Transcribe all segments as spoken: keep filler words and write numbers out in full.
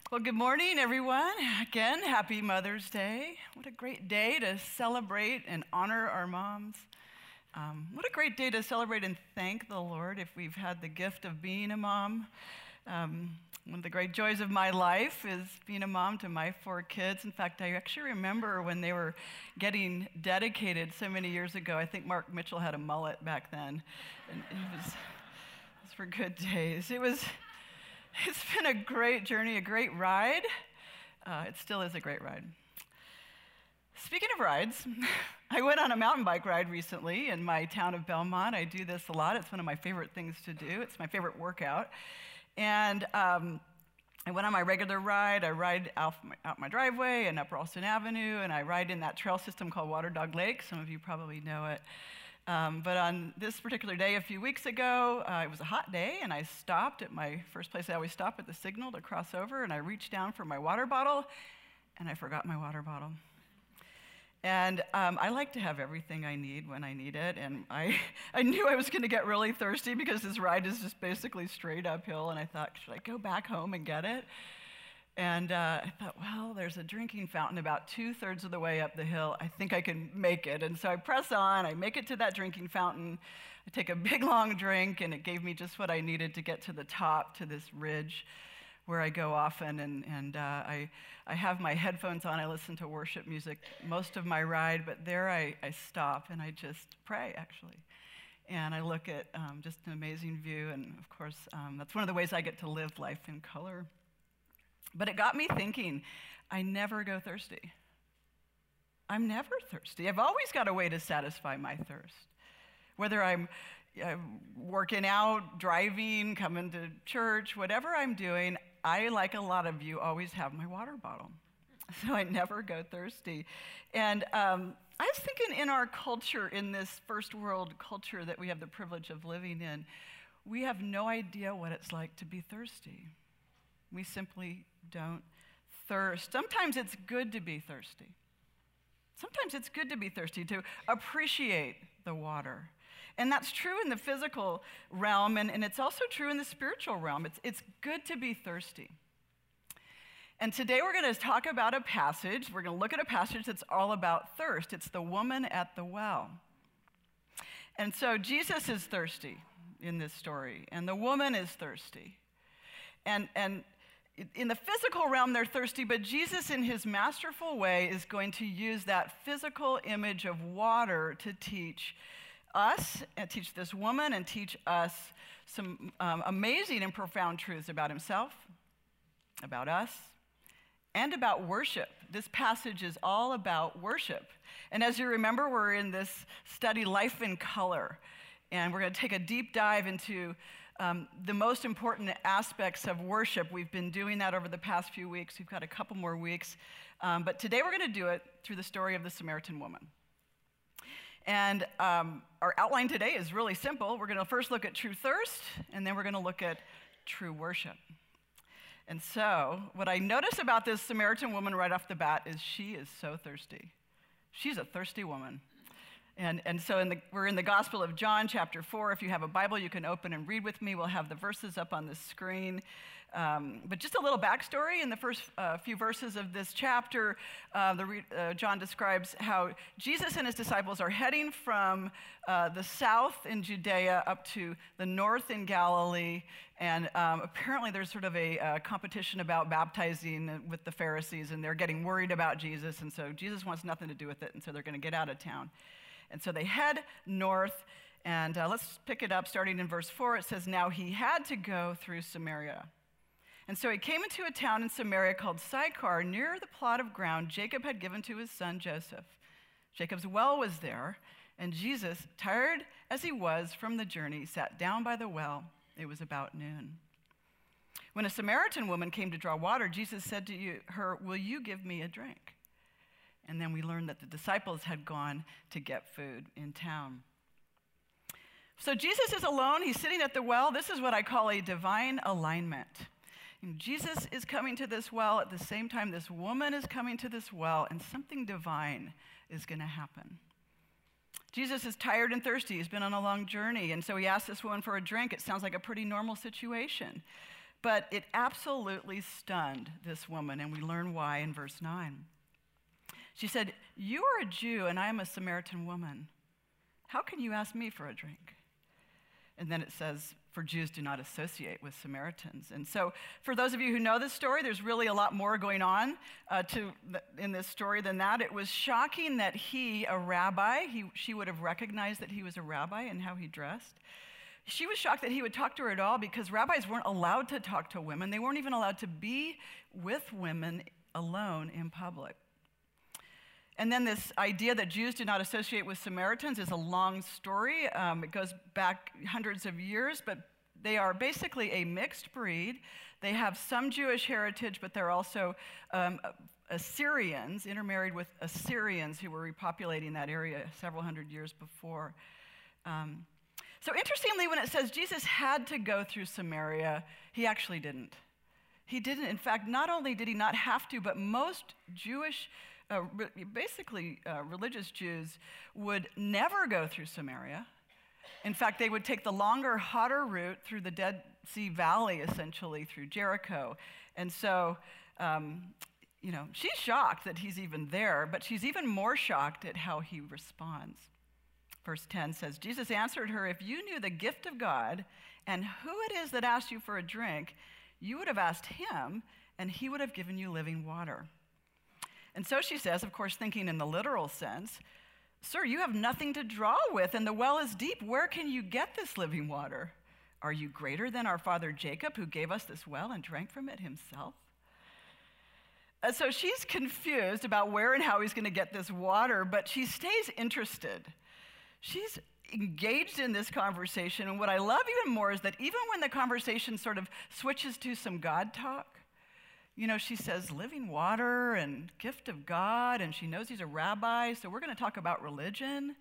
Well, good morning, everyone. Again, happy Mother's Day. What a great day to celebrate and honor our moms. Um, what a great day to celebrate and thank the Lord if we've had the gift of being a mom. Um, one of the great joys of my life is being a mom to my four kids. In fact, I actually remember when they were getting dedicated so many years ago. I think Mark Mitchell had a mullet back then. And it was, it was for good days. It was... It's been a great journey, a great ride. Uh, it still is a great ride. Speaking of rides, I went on a mountain bike ride recently in my town of Belmont. I do this a lot. It's one of my favorite things to do. It's my favorite workout. And um, I went on my regular ride. I ride out my, out my driveway and up Ralston Avenue, and I ride in that trail system called Water Dog Lake. Some of you probably know it. Um, but on this particular day a few weeks ago, uh, it was a hot day, and I stopped at my first place I always stop at the signal to cross over, and I reached down for my water bottle, and I forgot my water bottle. And um, I like to have everything I need when I need it, and I, I knew I was going to get really thirsty because this ride is just basically straight uphill, and I thought, should I go back home and get it? And uh, I thought, well, there's a drinking fountain about two-thirds of the way up the hill. I think I can make it. And so I press on. I make it to that drinking fountain. I take a big, long drink, and it gave me just what I needed to get to the top, to this ridge where I go often. And, and uh, I, I have my headphones on. I listen to worship music most of my ride. But there I, I stop, and I just pray, actually. And I look at um, just an amazing view. And, of course, um, that's one of the ways I get to live life in color. But it got me thinking, I never go thirsty. I'm never thirsty. I've always got a way to satisfy my thirst. Whether I'm uh, working out, driving, coming to church, whatever I'm doing, I, like a lot of you, always have my water bottle. So I never go thirsty. And um, I was thinking in our culture, in this first world culture that we have the privilege of living in, we have no idea what it's like to be thirsty. We simply don't thirst. Sometimes it's good to be thirsty. Sometimes it's good to be thirsty, to appreciate the water. And that's true in the physical realm, and, and it's also true in the spiritual realm. It's, it's good to be thirsty. And today we're going to talk about a passage. We're going to look at a passage that's all about thirst. It's the woman at the well. And so Jesus is thirsty in this story, and the woman is thirsty. And, and in the physical realm, they're thirsty, but Jesus, in his masterful way, is going to use that physical image of water to teach us, and teach this woman, and teach us some um, amazing and profound truths about himself, about us, and about worship. This passage is all about worship. And as you remember, we're in this study, Life in Color, and we're going to take a deep dive into Um, the most important aspects of worship. We've been doing that over the past few weeks. We've got a couple more weeks. Um, but today we're going to do it through the story of the Samaritan woman. And um, our outline today is really simple. We're going to first look at true thirst, and then we're going to look at true worship. And so what I notice about this Samaritan woman right off the bat is she is so thirsty. She's a thirsty woman. And, and so in the, we're in the Gospel of John, chapter four. If you have a Bible, you can open and read with me. We'll have the verses up on the screen. Um, but just a little backstory. In the first uh, few verses of this chapter, uh, the, uh, John describes how Jesus and his disciples are heading from uh, the south in Judea up to the north in Galilee. And um, apparently there's sort of a uh, competition about baptizing with the Pharisees, and they're getting worried about Jesus. And so Jesus wants nothing to do with it, and so they're going to get out of town. And so they head north, and uh, let's pick it up starting in verse four. It says, "Now he had to go through Samaria. And so he came into a town in Samaria called Sychar, near the plot of ground Jacob had given to his son Joseph. Jacob's well was there, and Jesus, tired as he was from the journey, sat down by the well. It was about noon. When a Samaritan woman came to draw water, Jesus said to you, her, 'Will you give me a drink?' And then we learned that the disciples had gone to get food in town. So Jesus is alone. He's sitting at the well. This is what I call a divine alignment. And Jesus is coming to this well at the same time this woman is coming to this well, and something divine is going to happen. Jesus is tired and thirsty. He's been on a long journey, and so he asks this woman for a drink. It sounds like a pretty normal situation. But it absolutely stunned this woman, and we learn why in verse nine. She said, "You are a Jew, and I am a Samaritan woman. How can you ask me for a drink?" And then it says, "For Jews do not associate with Samaritans." And so for those of you who know this story, there's really a lot more going on uh, to th- in this story than that. It was shocking that he, a rabbi, he, she would have recognized that he was a rabbi and how he dressed. She was shocked that he would talk to her at all because rabbis weren't allowed to talk to women. They weren't even allowed to be with women alone in public. And then this idea that Jews do not associate with Samaritans is a long story. Um, it goes back hundreds of years, but they are basically a mixed breed. They have some Jewish heritage, but they're also um, Assyrians, intermarried with Assyrians who were repopulating that area several hundred years before. Um, so interestingly, when it says Jesus had to go through Samaria, he actually didn't. He didn't. In fact, not only did he not have to, but most Jewish Uh, re- basically, uh, religious Jews would never go through Samaria. In fact, they would take the longer, hotter route through the Dead Sea Valley, essentially, through Jericho. And so, um, you know, she's shocked that he's even there, but she's even more shocked at how he responds. Verse ten says, Jesus answered her, "If you knew the gift of God and who it is that asked you for a drink, you would have asked him, and he would have given you living water." And so she says, of course, thinking in the literal sense, "Sir, you have nothing to draw with, and the well is deep. Where can you get this living water? Are you greater than our father Jacob, who gave us this well and drank from it himself?" And so she's confused about where and how he's going to get this water, but she stays interested. She's engaged in this conversation, and what I love even more is that even when the conversation sort of switches to some God talk, you know, she says living water and gift of God, and she knows he's a rabbi, so we're going to talk about religion.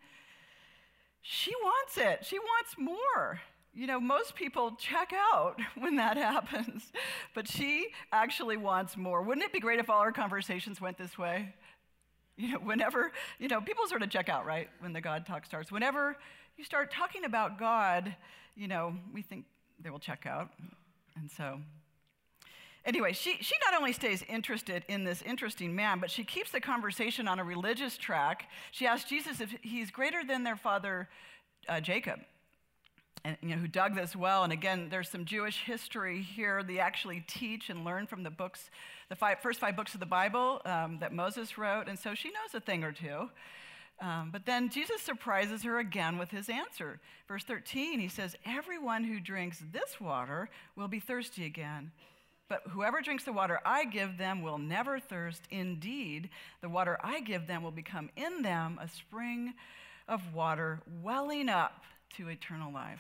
She wants it. She wants more. You know, most people check out when that happens, but she actually wants more. Wouldn't it be great if all our conversations went this way? You know, whenever, you know, people sort of check out, right, when the God talk starts. Whenever you start talking about God, you know, we think they will check out, and so... Anyway, she, she not only stays interested in this interesting man, but she keeps the conversation on a religious track. She asks Jesus if he's greater than their father uh, Jacob, and, you know, who dug this well. And again, there's some Jewish history here. They actually teach and learn from the books, the five, first five books of the Bible um, that Moses wrote, and so she knows a thing or two. Um, but then Jesus surprises her again with his answer. Verse thirteen, he says, "Everyone who drinks this water will be thirsty again. But whoever drinks the water I give them will never thirst. Indeed, the water I give them will become in them a spring of water welling up to eternal life."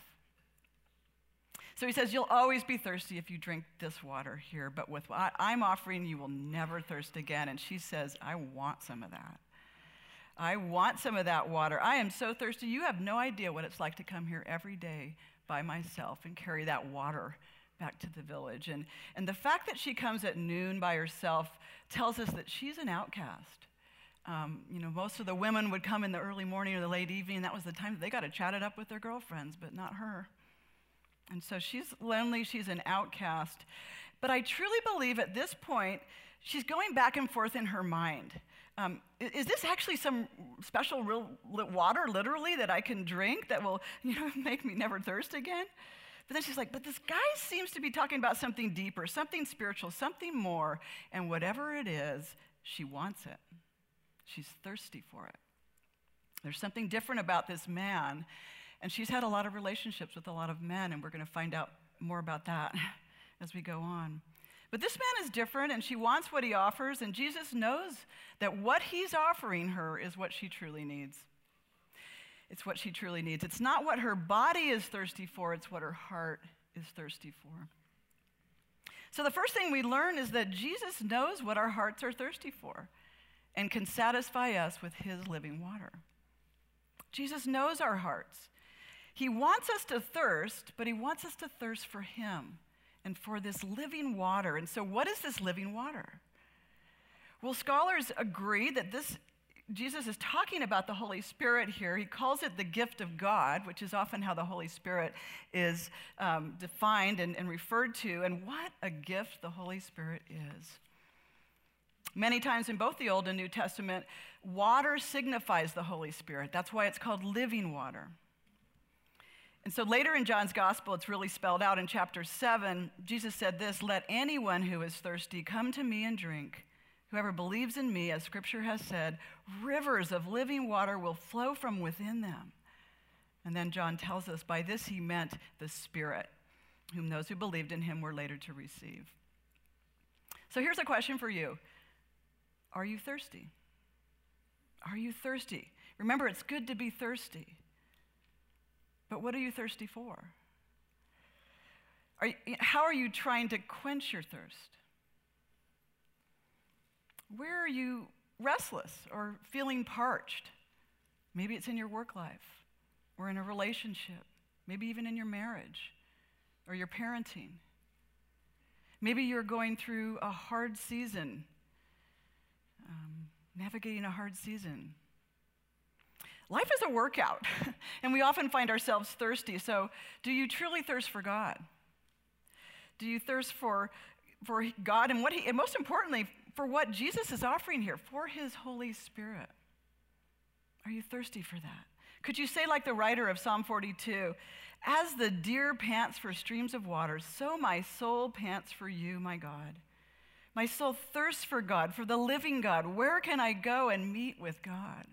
So he says, you'll always be thirsty if you drink this water here, but with what I'm offering, you will never thirst again. And she says, I want some of that. I want some of that water. I am so thirsty. You have no idea what it's like to come here every day by myself and carry that water back to the village. And, and the fact that she comes at noon by herself tells us that she's an outcast. Um, you know, most of the women would come in the early morning or the late evening. That was the time that they got to chat it up with their girlfriends, but not her. And so she's lonely, she's an outcast. But I truly believe at this point, she's going back and forth in her mind. Um, is this actually some special real water, literally, that I can drink that will, you know, make me never thirst again? But then she's like, but this guy seems to be talking about something deeper, something spiritual, something more. And whatever it is, she wants it. She's thirsty for it. There's something different about this man. And she's had a lot of relationships with a lot of men, and we're going to find out more about that as we go on. But this man is different, and she wants what he offers, and Jesus knows that what he's offering her is what she truly needs. It's what she truly needs. It's not what her body is thirsty for, it's what her heart is thirsty for. So the first thing we learn is that Jesus knows what our hearts are thirsty for and can satisfy us with his living water. Jesus knows our hearts. He wants us to thirst, but he wants us to thirst for him and for this living water. And so what is this living water? Well, scholars agree that this Jesus is talking about the Holy Spirit here. He calls it the gift of God, which is often how the Holy Spirit is um, defined and, and referred to. And what a gift the Holy Spirit is. Many times in both the Old and New Testament, water signifies the Holy Spirit. That's why it's called living water. And so later in John's gospel, it's really spelled out in chapter seven. Jesus said this, "Let anyone who is thirsty come to me and drink. Whoever believes in me, as scripture has said, rivers of living water will flow from within them." And then John tells us by this he meant the Spirit, whom those who believed in him were later to receive. So here's a question for you. Are you thirsty? Are you thirsty? Remember, it's good to be thirsty. But what are you thirsty for? Are you, how are you trying to quench your thirst? Where are you restless or feeling parched? Maybe it's in your work life or in a relationship, maybe even in your marriage or your parenting. Maybe you're going through a hard season, um, navigating a hard season. Life is a workout, and we often find ourselves thirsty. So do you truly thirst for God? Do you thirst for, for God and what he, and most importantly, for what Jesus is offering here, for his Holy Spirit? Are you thirsty for that? Could you say like the writer of Psalm forty-two, "As the deer pants for streams of water, so my soul pants for you, my God. My soul thirsts for God, for the living God. Where can I go and meet with God?"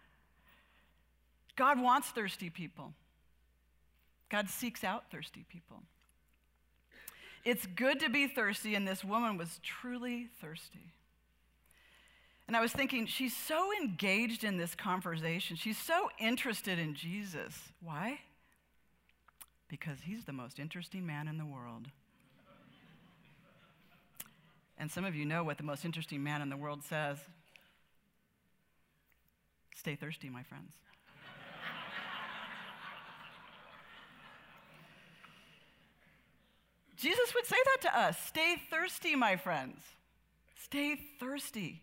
God wants thirsty people. God seeks out thirsty people. It's good to be thirsty, and this woman was truly thirsty. And I was thinking, she's so engaged in this conversation. She's so interested in Jesus. Why? Because he's the most interesting man in the world. And some of you know what the most interesting man in the world says. Stay thirsty, my friends. Jesus would say that to us. Stay thirsty, my friends. Stay thirsty.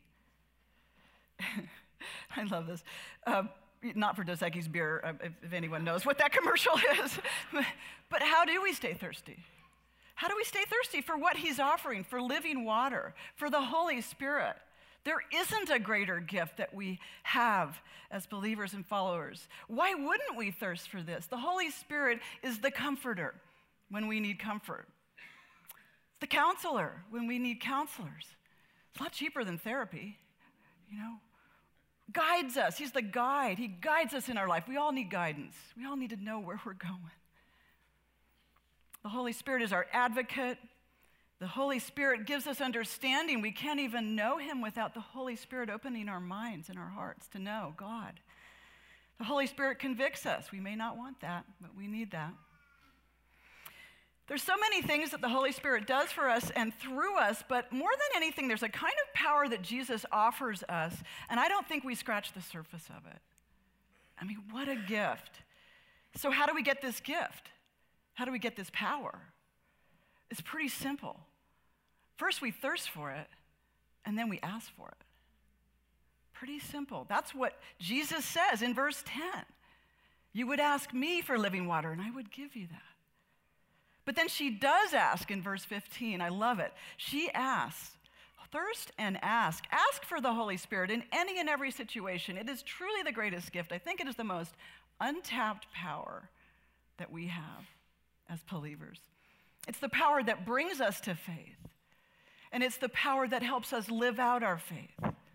I love this. Um, not for Dos Equis beer, uh, if, if anyone knows what that commercial is. But how do we stay thirsty? How do we stay thirsty for what he's offering, for living water, for the Holy Spirit? There isn't a greater gift that we have as believers and followers. Why wouldn't we thirst for this? The Holy Spirit is the comforter when we need comfort. The counselor when we need counselors. It's a lot cheaper than therapy, you know. Guides us. He's the guide. He guides us in our life. We all need guidance. We all need to know where we're going. The Holy Spirit is our advocate. The Holy Spirit gives us understanding. We can't even know him without the Holy Spirit opening our minds and our hearts to know God. The Holy Spirit convicts us. We may not want that, but we need that. There's so many things that the Holy Spirit does for us and through us, but more than anything, there's a kind of power that Jesus offers us, and I don't think we scratch the surface of it. I mean, what a gift. So how do we get this gift? How do we get this power? It's pretty simple. First, we thirst for it, and then we ask for it. Pretty simple. That's what Jesus says in verse ten. You would ask me for living water, and I would give you that. But then she does ask in verse fifteen. I love it. She asks, thirst and ask. Ask for the Holy Spirit in any and every situation. It is truly the greatest gift. I think it is the most untapped power that we have as believers. It's the power that brings us to faith. And it's the power that helps us live out our faith.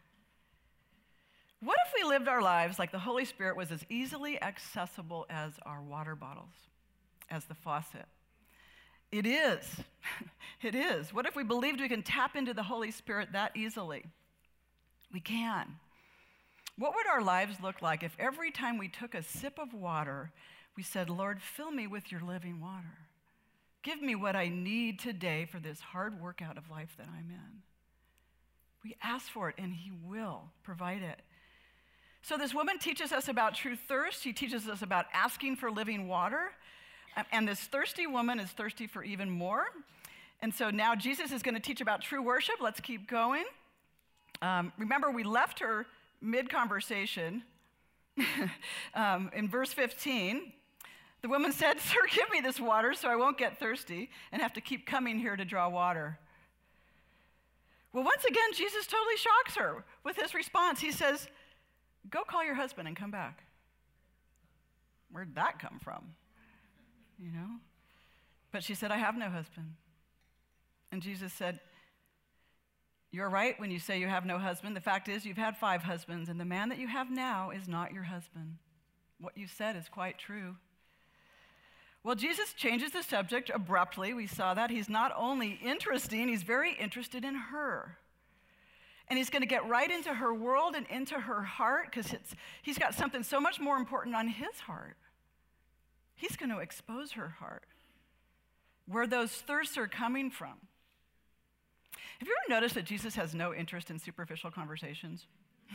What if we lived our lives like the Holy Spirit was as easily accessible as our water bottles, as the faucet? It is. It is. What if we believed we can tap into the Holy Spirit that easily? We can. What would our lives look like if every time we took a sip of water, we said, Lord, fill me with your living water. Give me what I need today for this hard workout of life that I'm in. We ask for it, and he will provide it. So this woman teaches us about true thirst. She teaches us about asking for living water. And this thirsty woman is thirsty for even more. And so now Jesus is going to teach about true worship. Let's keep going. Um, remember, we left her mid-conversation, um, in verse fifteen, the woman said, "Sir, give me this water so I won't get thirsty and have to keep coming here to draw water." Well, once again, Jesus totally shocks her with his response. He says, "Go call your husband and come back." Where'd that come from? You know? But she said, "I have no husband." And Jesus said, "You're right when you say you have no husband. The fact is you've had five husbands, and the man that you have now is not your husband. What you said is quite true." Well, Jesus changes the subject abruptly. We saw that. He's not only interesting, he's very interested in her. And he's going to get right into her world and into her heart because he's got something so much more important on his heart. He's going to expose her heart, where those thirsts are coming from. Have you ever noticed that Jesus has no interest in superficial conversations?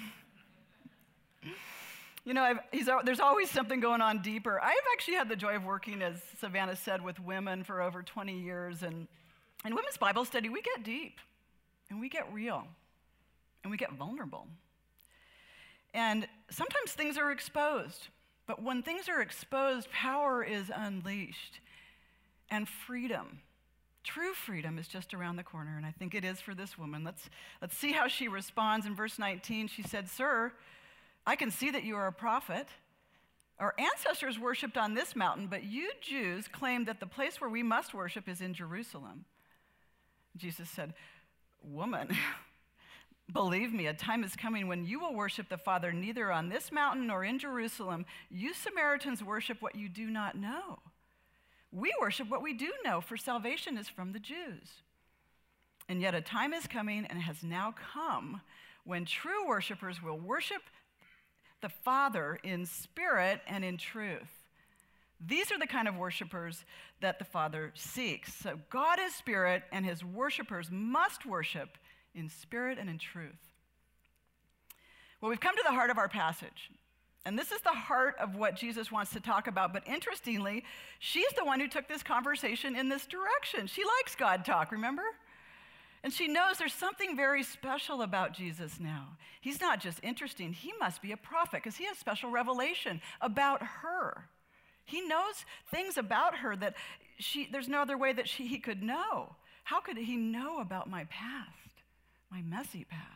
You know, I've, he's, there's always something going on deeper. I've actually had the joy of working, as Savannah said, with women for over twenty years. And in women's Bible study, we get deep, and we get real, and we get vulnerable. And sometimes things are exposed. But when things are exposed, power is unleashed, and freedom. True freedom is just around the corner, and I think it is for this woman. Let's, let's see how she responds. In verse nineteen, she said, "Sir, I can see that you are a prophet. Our ancestors worshipped on this mountain, but you Jews claim that the place where we must worship is in Jerusalem." Jesus said, "Woman, believe me, a time is coming when you will worship the Father neither on this mountain nor in Jerusalem. You Samaritans worship what you do not know. We worship what we do know, for salvation is from the Jews. And yet a time is coming and has now come when true worshipers will worship the Father in spirit and in truth. These are the kind of worshipers that the Father seeks. So God is spirit, and his worshipers must worship in spirit and in truth." Well, we've come to the heart of our passage. And this is the heart of what Jesus wants to talk about. But interestingly, she's the one who took this conversation in this direction. She likes God talk, remember? And she knows there's something very special about Jesus now. He's not just interesting. He must be a prophet because he has special revelation about her. He knows things about her that she, there's no other way that she, he could know. How could he know about my past, my messy past?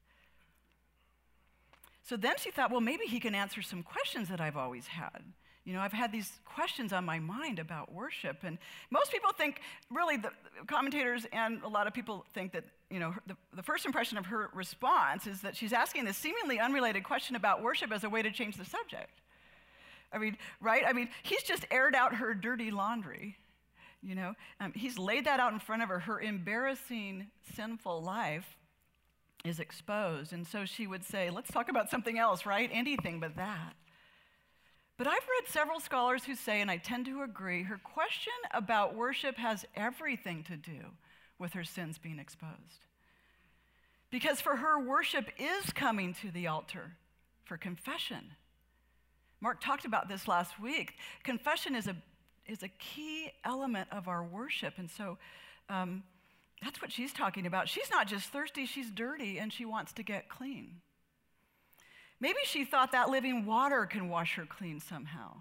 So then she thought, well, maybe he can answer some questions that I've always had. You know, I've had these questions on my mind about worship. And most people think, really, the commentators and a lot of people think that, you know, the, the first impression of her response is that she's asking this seemingly unrelated question about worship as a way to change the subject. I mean, right? I mean, he's just aired out her dirty laundry, you know. Um, he's laid that out in front of her. Her embarrassing, sinful life is exposed. And so she would say, let's talk about something else, right? Anything but that. But I've read several scholars who say, and I tend to agree, her question about worship has everything to do with her sins being exposed. Because for her, worship is coming to the altar for confession. Mark talked about this last week. Confession is a, is a key element of our worship. And so um, that's what she's talking about. She's not just thirsty, she's dirty, and she wants to get clean. Maybe she thought that living water can wash her clean somehow.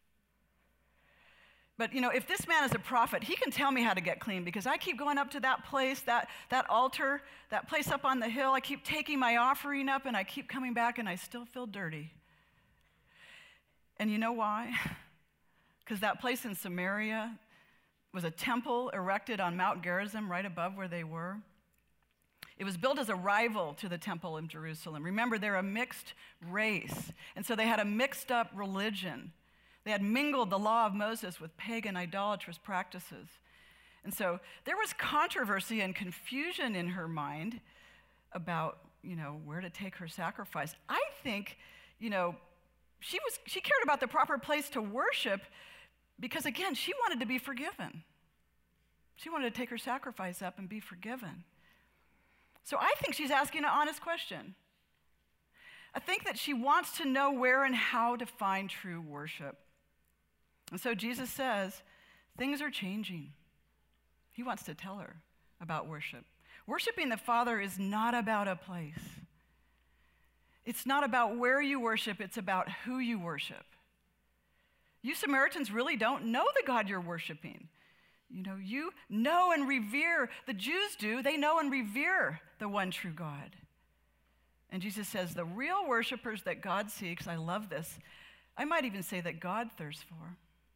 But, you know, if this man is a prophet, he can tell me how to get clean because I keep going up to that place, that, that altar, that place up on the hill. I keep taking my offering up and I keep coming back and I still feel dirty. And you know why? Because that place in Samaria was a temple erected on Mount Gerizim right above where they were. It was built as a rival to the temple in Jerusalem. Remember, they're a mixed race, and so they had a mixed up religion. They had mingled the law of Moses with pagan idolatrous practices. And so there was controversy and confusion in her mind about, you know, where to take her sacrifice. I think, you know, she was she cared about the proper place to worship because, again, she wanted to be forgiven. She wanted to take her sacrifice up and be forgiven. So I think she's asking an honest question. I think that she wants to know where and how to find true worship. And so Jesus says, things are changing. He wants to tell her about worship. Worshiping the Father is not about a place. It's not about where you worship, it's about who you worship. You Samaritans really don't know the God you're worshiping. You know, you know and revere, the Jews do, they know and revere the one true God. And Jesus says the real worshipers that God seeks, I love this, I might even say that God thirsts for,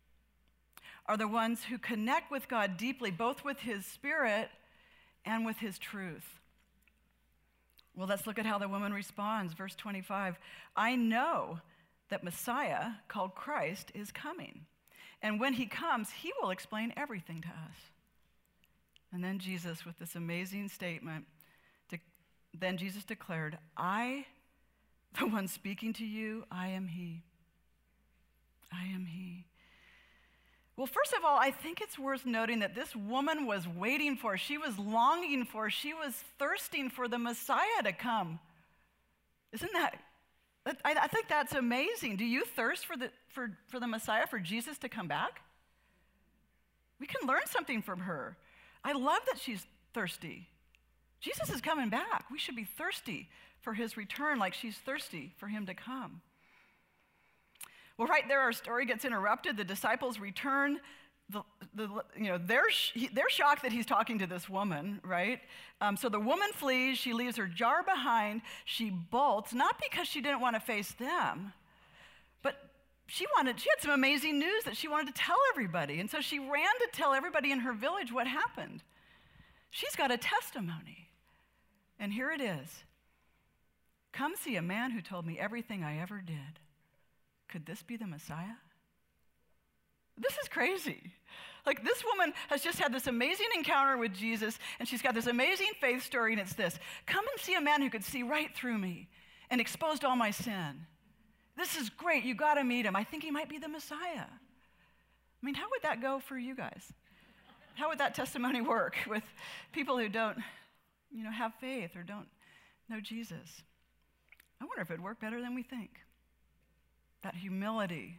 are the ones who connect with God deeply, both with his spirit and with his truth. Well, let's look at how the woman responds. Verse twenty-five, I know that Messiah, called Christ, is coming. And when he comes, he will explain everything to us. And then Jesus, with this amazing statement, de- then Jesus declared, I, the one speaking to you, I am he. I am he. Well, first of all, I think it's worth noting that this woman was waiting for, she was longing for, she was thirsting for the Messiah to come. Isn't that, I, I think that's amazing. Do you thirst for the, for, for the Messiah, for Jesus to come back? We can learn something from her. I love that she's thirsty. Jesus is coming back. We should be thirsty for his return like she's thirsty for him to come. Well, right there, our story gets interrupted. The disciples return. The, the, you know, they're, they're shocked that he's talking to this woman, right? Um, so the woman flees. She leaves her jar behind. She bolts, not because she didn't want to face them, but she wanted. She had some amazing news that she wanted to tell everybody. And so she ran to tell everybody in her village what happened. She's got a testimony. And here it is. Come see a man who told me everything I ever did. Could this be the Messiah? This is crazy. Like, this woman has just had this amazing encounter with Jesus, and she's got this amazing faith story, and it's this. Come and see a man who could see right through me and exposed all my sin. This is great. You got to meet him. I think he might be the Messiah. I mean, how would that go for you guys? How would that testimony work with people who don't, you know, have faith or don't know Jesus? I wonder if it'd work better than we think. That humility.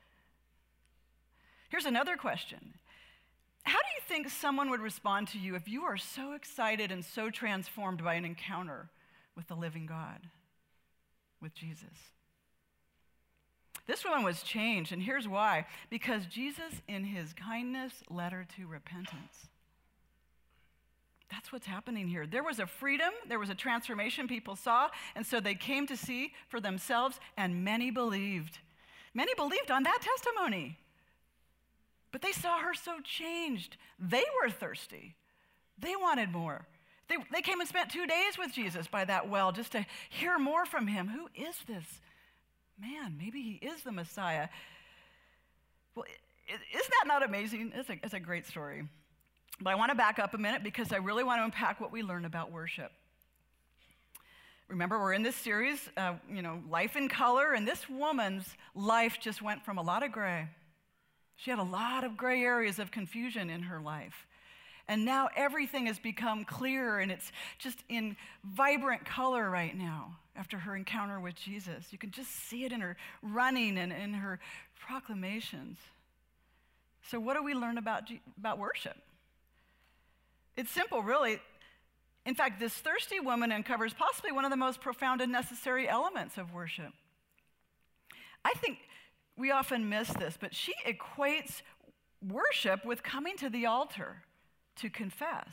Here's another question. How do you think someone would respond to you if you are so excited and so transformed by an encounter with the living God, with Jesus? This woman was changed, and here's why. Because Jesus, in his kindness, led her to repentance. That's what's happening here. There was a freedom, there was a transformation people saw, and so they came to see for themselves, and many believed. Many believed on that testimony. But they saw her so changed. They were thirsty. They wanted more. They, they came and spent two days with Jesus by that well just to hear more from him. Who is this man? Maybe he is the Messiah. Well, isn't that not amazing? It's a, it's a great story. But I want to back up a minute because I really want to unpack what we learn about worship. Remember, we're in this series, uh, you know, Life in Color, and this woman's life just went from a lot of gray. She had a lot of gray areas of confusion in her life. And now everything has become clear, and it's just in vibrant color right now after her encounter with Jesus. You can just see it in her running and in her proclamations. So what do we learn about, about worship? It's simple, really. In fact, this thirsty woman uncovers possibly one of the most profound and necessary elements of worship. I think we often miss this, but she equates worship with coming to the altar to confess.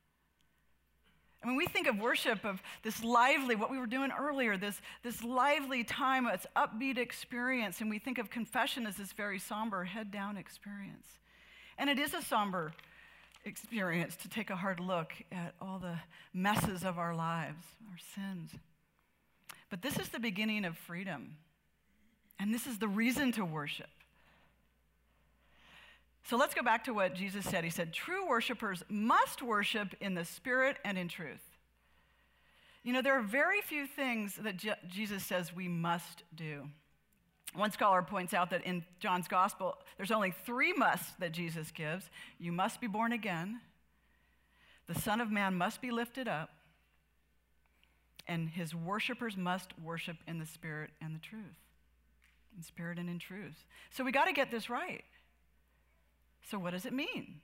I mean, we think of worship of this lively, what we were doing earlier, this, this lively time, it's upbeat experience, and we think of confession as this very somber, head-down experience. And it is a somber experience to take a hard look at all the messes of our lives, our sins. But this is the beginning of freedom. And this is the reason to worship. So let's go back to what Jesus said. He said, true worshipers must worship in the spirit and in truth. You know, there are very few things that Je- Jesus says we must do. One scholar points out that in John's gospel, there's only three musts that Jesus gives. You must be born again. The Son of Man must be lifted up. And his worshipers must worship in the spirit and the truth. In spirit and in truth. So we got to get this right. So what does it mean?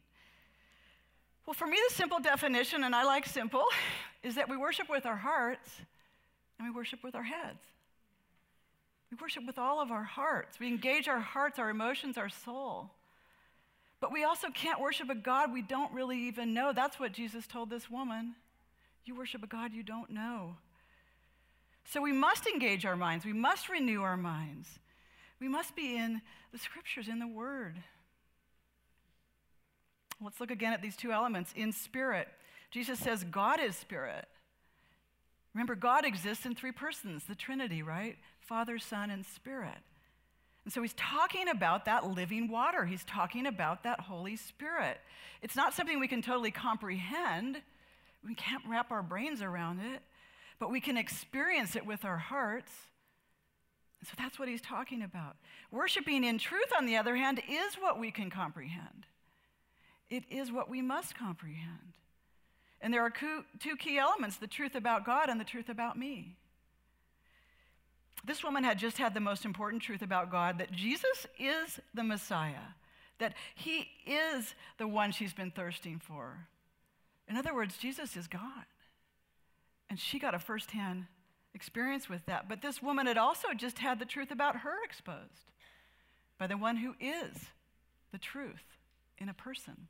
Well, for me, the simple definition, and I like simple, is that we worship with our hearts and we worship with our heads. We worship with all of our hearts. We engage our hearts, our emotions, our soul. But we also can't worship a God we don't really even know. That's what Jesus told this woman. You worship a God you don't know. So we must engage our minds. We must renew our minds. We must be in the scriptures, in the word. Let's look again at these two elements. In spirit, Jesus says God is spirit. Remember, God exists in three persons, the Trinity, right? Father, Son, and Spirit. And so he's talking about that living water. He's talking about that Holy Spirit. It's not something we can totally comprehend. We can't wrap our brains around it, but we can experience it with our hearts. And so that's what he's talking about. Worshiping in truth, on the other hand, is what we can comprehend. It is what we must comprehend. And there are two key elements, the truth about God and the truth about me. This woman had just had the most important truth about God, that Jesus is the Messiah, that he is the one she's been thirsting for. In other words, Jesus is God. And she got a firsthand experience with that. But this woman had also just had the truth about her exposed by the one who is the truth in a person.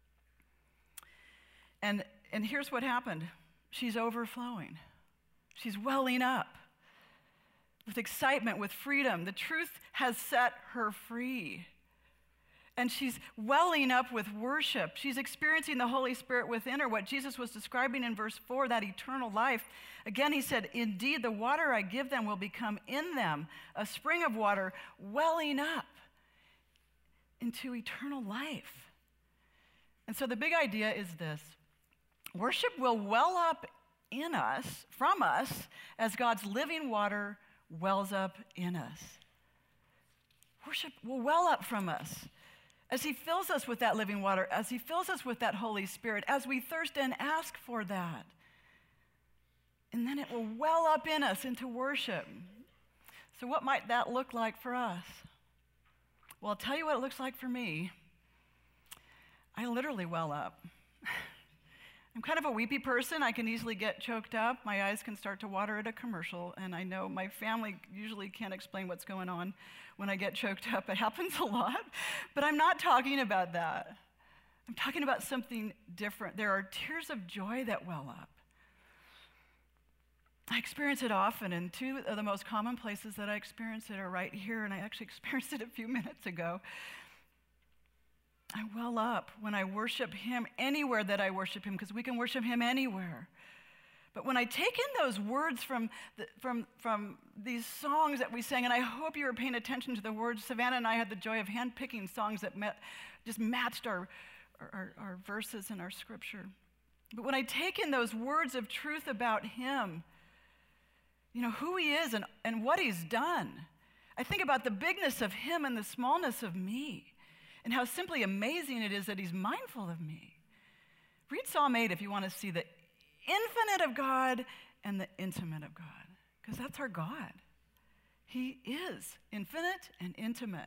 And, and here's what happened. She's overflowing. She's welling up with excitement, with freedom. The truth has set her free. And she's welling up with worship. She's experiencing the Holy Spirit within her, what Jesus was describing in verse four, that eternal life. Again, he said, indeed, the water I give them will become in them a spring of water welling up into eternal life. And so the big idea is this. Worship will well up in us, from us, as God's living water wells up in us. Worship will well up from us as he fills us with that living water, as he fills us with that Holy Spirit, as we thirst and ask for that. And then it will well up in us into worship. So what might that look like for us? Well, I'll tell you what it looks like for me. I literally well up. I'm kind of a weepy person. I can easily get choked up. My eyes can start to water at a commercial, and I know my family usually can't explain what's going on when I get choked up. It happens a lot, but I'm not talking about that. I'm talking about something different. There are tears of joy that well up. I experience it often, and two of the most common places that I experience it are right here, and I actually experienced it a few minutes ago. I well up when I worship him anywhere that I worship him, because we can worship him anywhere. But when I take in those words from, the, from, from these songs that we sang, and I hope you were paying attention to the words, Savannah and I had the joy of handpicking songs that met, just matched our, our, our verses in our scripture. But when I take in those words of truth about him, you know, who he is and, and what he's done, I think about the bigness of him and the smallness of me. And how simply amazing it is that he's mindful of me. Read Psalm eight if you want to see the infinite of God and the intimate of God, because that's our God. He is infinite and intimate.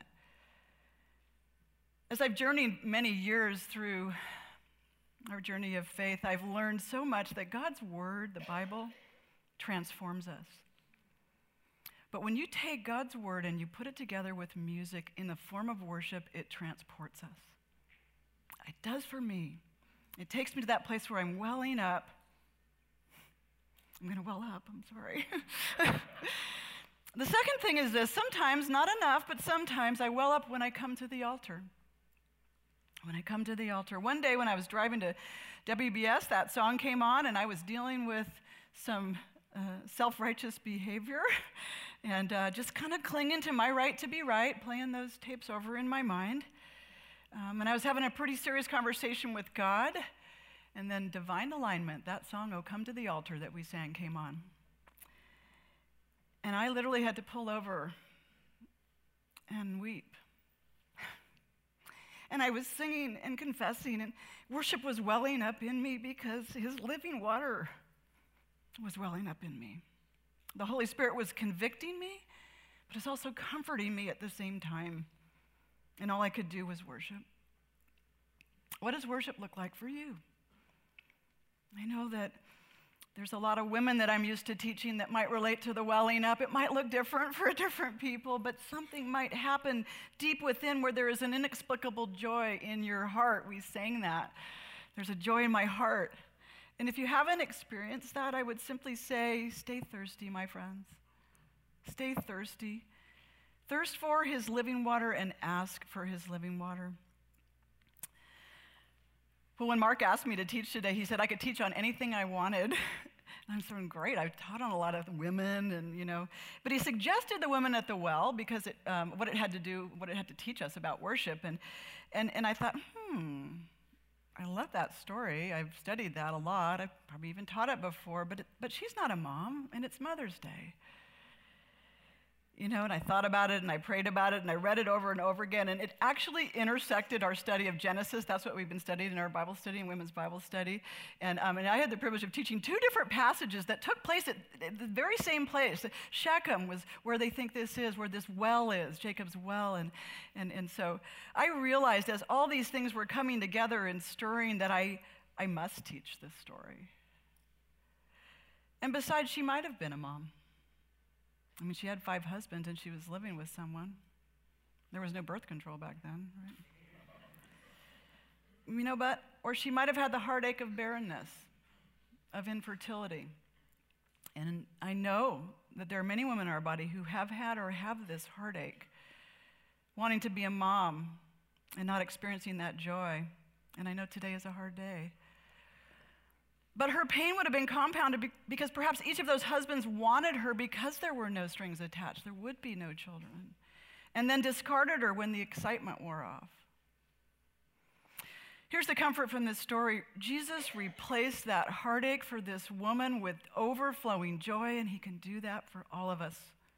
As I've journeyed many years through our journey of faith, I've learned so much that God's word, the Bible, transforms us. But when you take God's word and you put it together with music in the form of worship, it transports us. It does for me. It takes me to that place where I'm welling up. I'm going to well up, I'm sorry. The second thing is this. Sometimes, not enough, but sometimes I well up when I come to the altar. When I come to the altar. One day when I was driving to W B S, that song came on, and I was dealing with some uh, self-righteous behavior. And uh, just kind of clinging to my right to be right, playing those tapes over in my mind. Um, and I was having a pretty serious conversation with God. And then Divine Alignment, that song, Oh Come to the Altar, that we sang, came on. And I literally had to pull over and weep. And I was singing and confessing, and worship was welling up in me because his living water was welling up in me. The Holy Spirit was convicting me, but it's also comforting me at the same time. And all I could do was worship. What does worship look like for you? I know that There's a lot of women that I'm used to teaching that might relate to the welling up. It might look different for different people, but something might happen deep within where there is an inexplicable joy in your heart. We sang that. There's a joy in my heart. And if you haven't experienced that, I would simply say, stay thirsty, my friends. Stay thirsty. Thirst for his living water and ask for his living water. Well, when Mark asked me to teach today, he said I could teach on anything I wanted. And I'm saying, great, I've taught on a lot of women, and you know. But he suggested the women at the well because it, um, what it had to do, what it had to teach us about worship. And, and, and I thought, hmm, I love that story. I've studied that a lot. I've probably even taught it before, but, it, but she's not a mom, and it's Mother's Day. You know, and I thought about it, and I prayed about it, and I read it over and over again, and it actually intersected our study of Genesis. That's what we've been studying in our Bible study and women's Bible study. And, um, and I had the privilege of teaching two different passages that took place at, at the very same place. Shechem was where they think this is, where this well is, Jacob's well. And, and, and so I realized as all these things were coming together and stirring that I, I must teach this story. And besides, she might have been a mom. I mean, she had five husbands, and she was living with someone. There was no birth control back then, right? You know, but, or she might have had the heartache of barrenness, of infertility. And I know that there are many women in our body who have had or have this heartache, wanting to be a mom and not experiencing that joy. And I know today is a hard day. But her pain would have been compounded because perhaps each of those husbands wanted her because there were no strings attached. There would be no children. And then discarded her when the excitement wore off. Here's the comfort from this story. Jesus replaced that heartache for this woman with overflowing joy, and he can do that for all of us.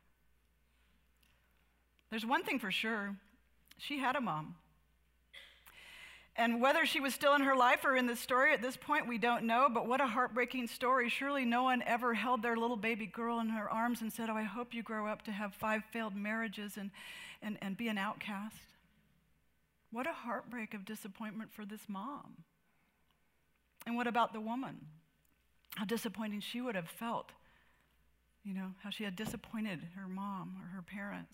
There's one thing for sure. She had a mom. And whether she was still in her life or in the story at this point, we don't know, but what a heartbreaking story. Surely no one ever held their little baby girl in her arms and said, oh, I hope you grow up to have five failed marriages and, and, and be an outcast. What a heartbreak of disappointment for this mom. And what about the woman? How disappointing she would have felt, you know, how she had disappointed her mom or her parents.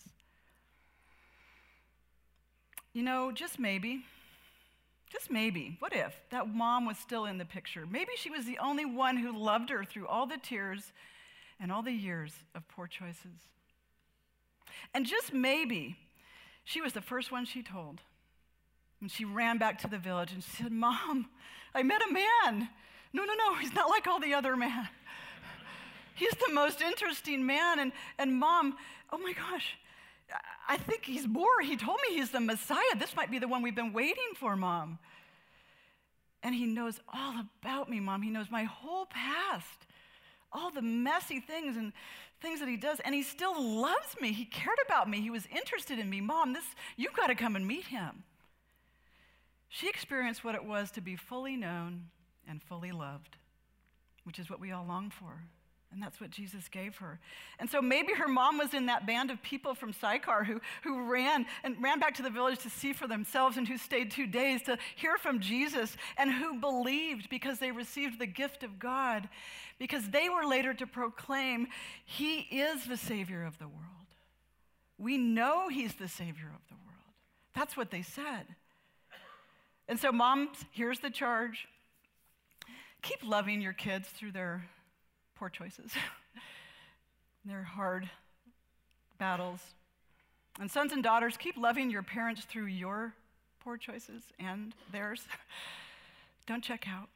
You know, just maybe, just maybe, what if that mom was still in the picture? Maybe she was the only one who loved her through all the tears and all the years of poor choices. And just maybe, she was the first one she told. And she ran back to the village and she said, Mom, I met a man. No, no, no, he's not like all the other men. He's the most interesting man. And, and Mom, oh my gosh, I think he's more. He told me he's the Messiah. This might be the one we've been waiting for, Mom. And he knows all about me, Mom. He knows my whole past, all the messy things and things that he does. And he still loves me. He cared about me. He was interested in me. Mom, this, you've got to come and meet him. She experienced what it was to be fully known and fully loved, which is what we all long for. And that's what Jesus gave her. And so maybe her mom was in that band of people from Sychar who, who ran and ran back to the village to see for themselves and who stayed two days to hear from Jesus and who believed because they received the gift of God, because they were later to proclaim, he is the Savior of the world. We know he's the Savior of the world. That's what they said. And so moms, here's the charge. Keep loving your kids through their poor choices, their hard battles. And sons and daughters, keep loving your parents through your poor choices and theirs. Don't check out.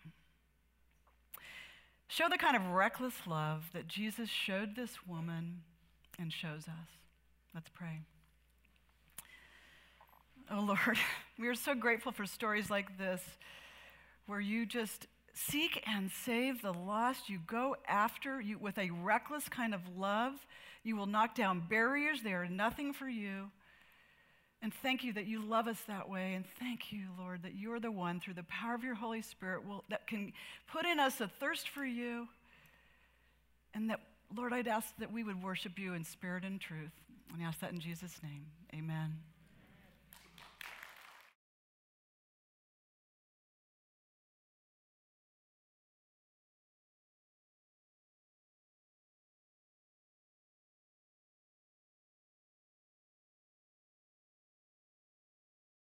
Show the kind of reckless love that Jesus showed this woman and shows us. Let's pray. Oh Lord, we are so grateful for stories like this where you just seek and save the lost. You go after you with a reckless kind of love. You will knock down barriers. They are nothing for you. And thank you that you love us that way. And thank you, Lord, that you're the one through the power of your Holy Spirit will, that can put in us a thirst for you. And that, Lord, I'd ask that we would worship you in spirit and truth. And I ask that in Jesus' name. Amen.